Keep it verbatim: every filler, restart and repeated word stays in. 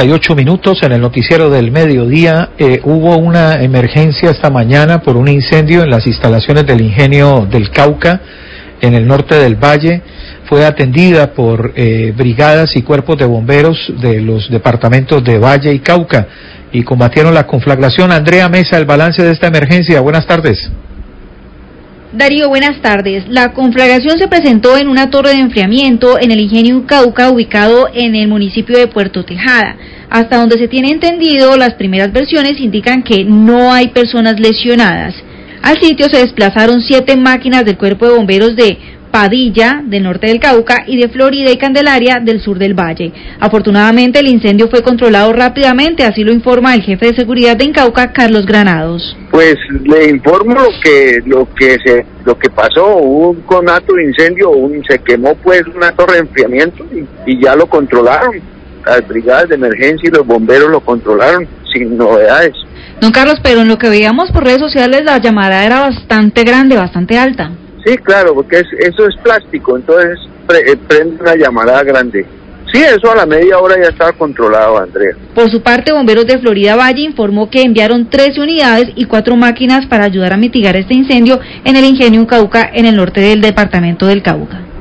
cuarenta y ocho minutos en el noticiero del mediodía. Eh, hubo una emergencia esta mañana por un incendio en las instalaciones del ingenio del Cauca, en el norte del valle. Fue atendida por eh, brigadas y cuerpos de bomberos de los departamentos de Valle y Cauca y combatieron la conflagración. Andrea Mesa, el balance de esta emergencia. Buenas tardes. Darío, buenas tardes. La conflagración se presentó en una torre de enfriamiento en el ingenio Cauca, ubicado en el municipio de Puerto Tejada. Hasta donde se tiene entendido, las primeras versiones indican que no hay personas lesionadas. Al sitio se desplazaron siete máquinas del cuerpo de bomberos de Padilla, del norte del Cauca, y de Florida y Candelaria, del sur del valle. Afortunadamente, el incendio fue controlado rápidamente, así lo informa el jefe de seguridad de Cauca, Carlos Granados. Pues le informo lo que lo que se lo que pasó. Hubo un conato de incendio, un, se quemó pues una torre de enfriamiento y, y ya lo controlaron. Las brigadas de emergencia y los bomberos lo controlaron sin novedades. Don Carlos, pero en lo que veíamos por redes sociales, la llamada era bastante grande, bastante alta. Sí, claro, porque es, eso es plástico, entonces pre, prende una llamarada grande. Sí, eso a la media hora ya estaba controlado, Andrea. Por su parte, Bomberos de Florida Valle informó que enviaron trece unidades y cuatro máquinas para ayudar a mitigar este incendio en el ingenio Cauca, en el norte del departamento del Cauca.